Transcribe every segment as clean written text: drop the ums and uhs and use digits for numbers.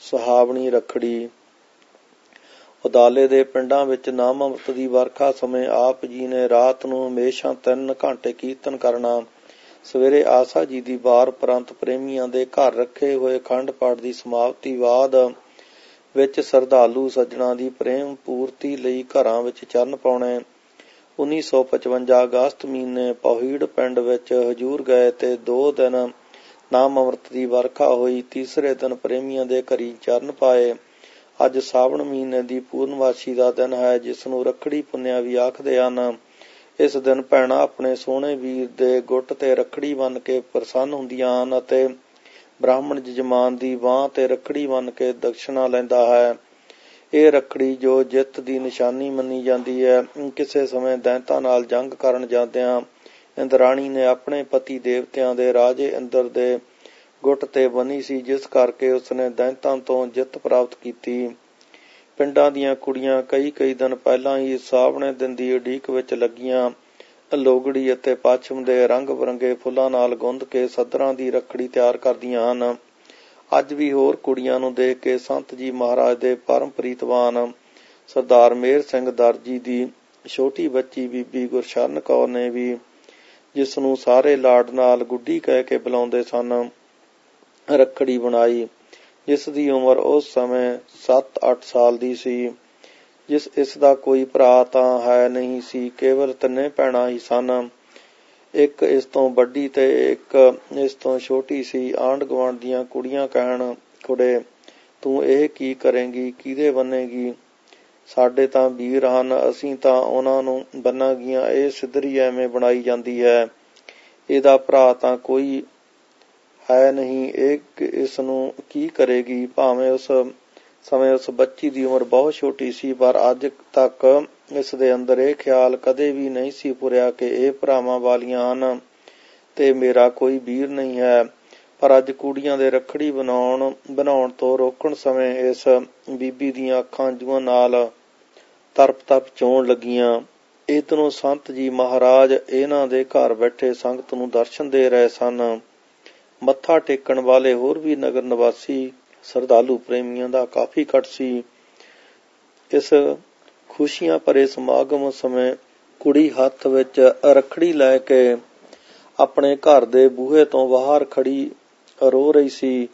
ਸੁਹਾਵਣੀ ਰੱਖੜੀ। ਉਦਾਲੇ ਦੇ ਪਿੰਡਾਂ ਵਿੱਚ ਨਾਮ ਅੰਮ੍ਰਿਤ ਦੀ ਵਰਖਾ ਸਮੇਂ ਆਪ ਜੀ ਨੇ ਰਾਤ ਨੂੰ ਹਮੇਸ਼ਾ 3 ਘੰਟੇ ਕੀਰਤਨ ਕਰਨਾ। ਸਵੇਰੇ ਆਸਾ ਜੀ ਦੀ ਵਾਰ ਉਪਰੰਤ ਪ੍ਰੇਮੀਆਂ ਦੇ ਘਰ ਰੱਖੇ ਹੋਏ ਅਖੰਡ ਪਾਠ ਦੀ ਸਮਾਪਤੀ ਬਾਅਦ ਵਿੱਚ ਸ਼ਰਧਾਲੂ ਸੱਜਣਾਂ ਦੀ ਪ੍ਰੇਮ ਪੂਰਤੀ ਲਈ ਘਰਾਂ ਵਿੱਚ ਚਰਨ ਪਾਉਣੇ। 1955 ਅਗਸਤ ਮਹੀਨੇ ਪੌਹੀੜ ਪਿੰਡ ਵਿੱਚ ਹਜ਼ੂਰ ਗਏ ਤੇ 2 ਦਿਨ ਨਾਮ ਅੰਮ੍ਰਿਤ ਦੀ ਵਰਖਾ ਹੋਈ। ਤੀਸਰੇ ਦਿਨ ਪ੍ਰੇਮੀਆਂ ਦੇ ਘਰੀਂ ਚਰਨ ਪਾਏ। ਅੱਜ ਸਾਵਣ ਮਹੀਨੇ ਦੀ ਪੂਰਨਮਾਸ਼ੀ ਦਾ ਦਿਨ ਹੈ, ਜਿਸ ਨੂੰ ਰੱਖੜੀ ਪੁੰਨਿਆ ਵੀ ਆਖਦੇ ਹਨ। ਇਸ ਦਿਨ ਭੈਣਾਂ ਆਪਣੇ ਸੋਹਣੇ ਵੀਰ ਦੇ ਗੁੱਟ ਤੇ ਰੱਖੜੀ ਬੰਨ੍ਹ ਕੇ ਪ੍ਰਸੰਨ ਹੁੰਦੀਆਂ ਹਨ ਅਤੇ ਬ੍ਰਾਹਮਣ ਜਜਮਾਨ ਦੀ ਬਾਂਹ ਤੇ ਰੱਖੜੀ ਬੰਨ੍ਹ ਕੇ ਦਕਸ਼ਨਾ ਲੈਂਦਾ ਹੈ। ਇਹ ਰੱਖੜੀ ਜੋ ਜਿੱਤ ਦੀ ਨਿਸ਼ਾਨੀ ਮੰਨੀ ਜਾਂਦੀ ਹੈ। ਕਿਸੇ ਸਮੇਂ ਦੈਂਤਾਂ ਨਾਲ ਜੰਗ ਕਰਨ ਜਾਂਦਿਆਂ ਇੰਦਰਾਣੀ ਨੇ ਆਪਣੇ ਪਤੀ ਦੇਵਤਿਆਂ ਦੇ ਰਾਜੇ ਇੰਦਰ ਦੇ ਗੁੱਟ ਤੇ ਬੰਨ੍ਹੀ ਸੀ, ਜਿਸ ਕਰਕੇ ਉਸਨੇ ਦੈਂਤਾਂ ਤੋਂ ਜਿੱਤ ਪ੍ਰਾਪਤ ਕੀਤੀ। ਪਿੰਡਾਂ ਦੀਆਂ ਕੁੜੀਆਂ ਕਈ ਦਿਨ ਪਹਿਲਾਂ ਹੀ ਸਾਵਣੇ ਦਿਨ ਦੀ ਉਡੀਕ ਵਿੱਚ ਲੱਗੀਆਂ ਲੋਗੜੀ ਅਤੇ ਪੱਛਮ ਦੇ ਰੰਗ ਬਿਰੰਗੇ ਫੁੱਲਾਂ ਨਾਲ ਗੁੰਦ ਕੇ ਸੱਧਰਾਂ ਦੀ ਰੱਖੜੀ ਤਿਆਰ ਕਰਦੀਆਂ ਹਨ। ਅੱਜ ਵੀ ਹੋਰ ਕੁੜੀਆਂ ਨੂੰ ਦੇਖ ਕੇ ਸੰਤ ਜੀ ਮਹਾਰਾਜ ਦੇ ਪਰਮ ਪ੍ਰੀਤਵਾਨ ਸਰਦਾਰ ਮੇਹਰ ਸਿੰਘ ਦਰਜੀ ਦੀ ਛੋਟੀ ਬੱਚੀ ਬੀਬੀ ਗੁਰਸ਼ਰਨ ਕੌਰ ਨੇ ਵੀ, ਜਿਸ ਨੂੰ ਸਾਰੇ ਲਾਡ ਨਾਲ ਗੁੱਡੀ ਕਹਿ ਕੇ ਬੁਲਾਉਂਦੇ ਸਨ, ਰੱਖੜੀ ਬਣਾਈ, ਜਿਸ ਦੀ ਉਮਰ ਉਸ ਸਮੇਂ 7-8 ਸਾਲ ਦੀ ਸੀ। ਇਸ ਦਾ ਕੋਈ ਭਰਾ ਤਾਂ ਹੈ ਨਹੀਂ ਸੀ, ਕੇਵਲ 3 ਭੈਣਾਂ ਹੀ ਸਨ। ਇੱਕ ਇਸ ਤੋਂ ਵੱਡੀ ਤੇ ਇੱਕ ਇਸ ਤੋਂ ਛੋਟੀ ਸੀ। ਆਂਢ ਗੁਆਂਢ ਦੀਆਂ ਕੁੜੀਆਂ ਕਹਿਣ, ਕੁੜੇ ਤੂੰ ਇਹ ਕੀ ਕਰੇਂਗੀ, ਕਿਹਦੇ ਬੰਨੇਗੀ? ਸਾਡੇ ਤਾਂ ਵੀਰ ਹਨ, ਅਸੀਂ ਤਾਂ ਉਹਨਾਂ ਨੂੰ ਬੰਨਾਂਗੀਆਂ। ਇਹ ਸਿੱਧਰੀ ਐਵੇਂ ਬਣਾਈ ਜਾਂਦੀ ਹੈ। ਇਹਦਾ ਭਰਾ ਤਾਂ ਕੋਈ ਹੈ ਨਹੀਂ, ਇਹ ਇਸ ਨੂੰ ਕੀ ਕਰੇਗੀ? ਭਾਵੇਂ ਉਸ ਸਮੇਂ ਉਸ ਬੱਚੀ ਦੀ ਉਮਰ ਬਹੁਤ ਛੋਟੀ ਸੀ, ਪਰ ਅੱਜ ਤੱਕ ਇਸ ਦੇ ਅੰਦਰ ਇਹ ਖਿਆਲ ਕਦੇ ਵੀ ਨਹੀਂ ਸੀ ਪੁਰਿਆ ਕਿ ਇਹ ਭਰਾਵਾਂ ਵਾਲੀਆਂ ਹਨ ਤੇ ਮੇਰਾ ਕੋਈ ਵੀਰ ਨਹੀਂ ਹੈ। ਪਰ ਅੱਜ ਕੁੜੀਆਂ ਦੇ ਰੱਖੜੀ ਬਣਾਉਣ ਤੋਂ ਰੋਕਣ ਸਮੇਂ ਇਸ ਬੀਬੀ ਦੀਆਂ ਅੱਖਾਂ ਹੰਝੂਆਂ ਨਾਲ ਤਰਪ ਚੋਣ ਲੱਗੀਆਂ। ਇੱਧਰੋਂ ਸੰਤ ਜੀ ਮਹਾਰਾਜ ਇਹਨਾਂ ਦੇ ਘਰ ਬੈਠੇ ਸੰਗਤ ਨੂੰ ਦਰਸ਼ਨ ਦੇ ਰਹੇ ਸਨ। ਮੱਥਾ ਟੇਕਣ ਵਾਲੇ ਹੋਰ ਵੀ ਨਗਰ ਨਿਵਾਸੀ ਸ਼ਰਧਾਲੂ ਪ੍ਰੇਮੀਆਂ ਦਾ ਕਾਫੀ ਇਕੱਠ ਸੀ। ਇਸ ਖੁਸ਼ੀਆਂ ਭਰੇ ਸਮਾਗਮ ਸਮੇਂ ਕੁੜੀ ਹੱਥ ਵਿੱਚ ਰੱਖੜੀ ਲੈ ਕੇ ਆਪਣੇ ਘਰ ਦੇ ਬੂਹੇ ਤੋਂ ਬਾਹਰ ਖੜੀ ਰੋ ਰਹੀ ਸੀ।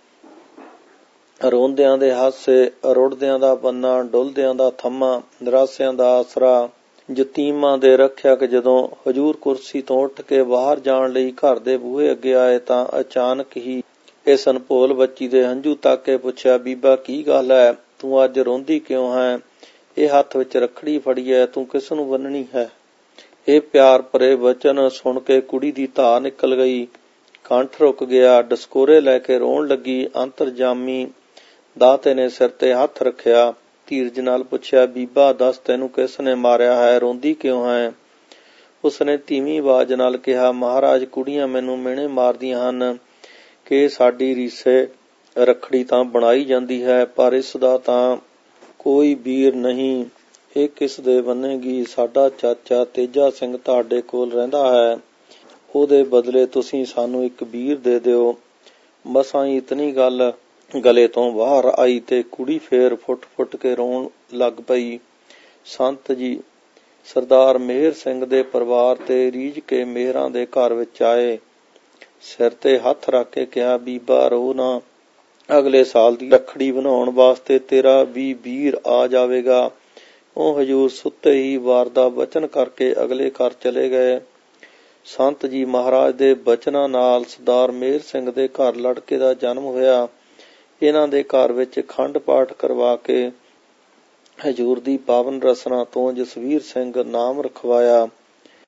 ਰੋਂਦਿਆਂ ਦੇ ਹਾਸੇ, ਰੁੜਦਿਆਂ ਦਾ ਬੰਨਾ, ਡੁੱਲਦਿਆਂ ਦਾ ਥੰਮਾ, ਨਿਰਾਸ਼ਿਆਂ ਦਾ ਆਸਰਾ। ਯਤੀਮਾਂ ਦੇ ਰੱਖਿਅਕ ਜਦੋਂ ਹਜ਼ੂਰ ਕੁਰਸੀ ਤੋਂ ਉੱਠ ਕੇ ਬਾਹਰ ਜਾਣ ਲਈ ਘਰ ਦੇ ਬੂਹੇ ਅੱਗੇ ਆਏ ਤਾਂ ਅਚਾਨਕ ਹੀ ਇਸ ਅਨਭੋਲ ਬੱਚੀ ਦੇ ਹੰਝੂ ਤੱਕ ਕੇ ਪੁੱਛਿਆ, ਬੀਬਾ ਕੀ ਗੱਲ ਹੈ? ਤੂੰ ਅੱਜ ਰੋਂਦੀ ਕਿਉਂ ਹੈ? ਇਹ ਹੱਥ ਵਿੱਚ ਰੱਖੜੀ ਫੜੀ ਹੈ, ਤੂੰ ਕਿਸ ਨੂੰ ਬੰਨਣੀ ਹੈ? ਇਹ ਪਿਆਰ ਭਰੇ ਵਚਨ ਸੁਣ ਕੇ ਕੁੜੀ ਦੀ ਧਾਰ ਨਿਕਲ ਗਈ, ਕੰਠ ਰੁਕ ਗਿਆ, ਡਸਕੋਰੇ ਲੈ ਕੇ ਰੋਣ ਲੱਗੀ। ਅੰਤਰਜਾਮੀ ਦਾਤੇ ਨੇ ਸਿਰ ਤੇ ਹੱਥ ਰੱਖਿਆ, ਧੀਰਜ ਨਾਲ ਪੁੱਛਿਆ, ਬੀਬਾ ਦੱਸ ਤੈਨੂੰ ਕਿਸ ਨੇ ਮਾਰਿਆ ਹੈ? ਰੋਂਦੀ ਕਿਉਂ ਹੈ? ਉਸਨੇ ਧੀਮੀ ਆਵਾਜ਼ ਨਾਲ ਕਿਹਾ, ਮਹਾਰਾਜ ਕੁੜੀਆਂ ਮੈਨੂੰ ਮਿਹਣੇ ਮਾਰਦੀਆਂ ਹਨ ਕਿ ਸਾਡੀ ਰੀਸੇ ਰੱਖੜੀ ਤਾਂ ਬਣਾਈ ਜਾਂਦੀ ਹੈ, ਪਰ ਇਸ ਦਾ ਤਾਂ ਕੋਈ ਵੀਰ ਨਹੀਂ। ਇਹ ਕਿਸ ਦੇ ਬੰਨੇਗੀ? ਸਾਡਾ ਚਾਚਾ ਤੇਜਾ ਸਿੰਘ ਤੁਹਾਡੇ ਕੋਲ ਰਹਿੰਦਾ ਹੈ, ਉਹਦੇ ਬਦਲੇ ਤੁਸੀਂ ਸਾਨੂੰ ਇੱਕ ਵੀਰ ਦੇ ਦਿਓ। ਮਸਾਂ ਹੀ ਇਤਨੀ ਗੱਲ ਗਲੇ ਤੋਂ ਬਾਹਰ ਆਈ ਤੇ ਕੁੜੀ ਫੇਰ ਫੁੱਟ ਕੇ ਰੋਣ ਲੱਗ ਪਈ। ਸੰਤ ਜੀ ਸਰਦਾਰ ਮੇਹਰ ਸਿੰਘ ਦੇ ਪਰਿਵਾਰ ਤੇ ਰੀਝ ਕੇ ਮੇਹਰਾਂ ਦੇ ਘਰ ਵਿੱਚ ਆਏ, ਸਿਰ ਤੇ ਹੱਥ ਰੱਖ ਕੇ ਕਿਹਾ, ਬੀਬਾ ਰੋ ਨਾ, ਅਗਲੇ ਸਾਲ ਦੀ ਰੱਖੜੀ ਬਣਾਉਣ ਵਾਸਤੇ ਤੇਰਾ ਵੀ ਵੀਰ ਆ ਜਾਵੇਗਾ। ਉਹ ਹਜ਼ੂਰ ਸੁੱਤੇ ਹੀ ਵਾਰ ਦਾ ਵਚਨ ਕਰਕੇ ਅਗਲੇ ਘਰ ਚਲੇ ਗਏ। ਸੰਤ ਜੀ ਮਹਾਰਾਜ ਦੇ ਬਚਨਾਂ ਨਾਲ ਸਰਦਾਰ ਮੇਹਰ ਸਿੰਘ ਦੇ ਘਰ ਲੜਕੇ ਦਾ ਜਨਮ ਹੋਇਆ। ਇਹਨਾਂ ਦੇ ਘਰ ਵਿੱਚ ਅਖੰਡ ਪਾਠ ਕਰਵਾ ਕੇ ਹਜ਼ੂਰ ਦੀ ਪਾਵਨ ਰਸਨਾ ਤੋਂ ਜਸਵੀਰ ਸਿੰਘ ਨਾਮ ਰਖਵਾਇਆ।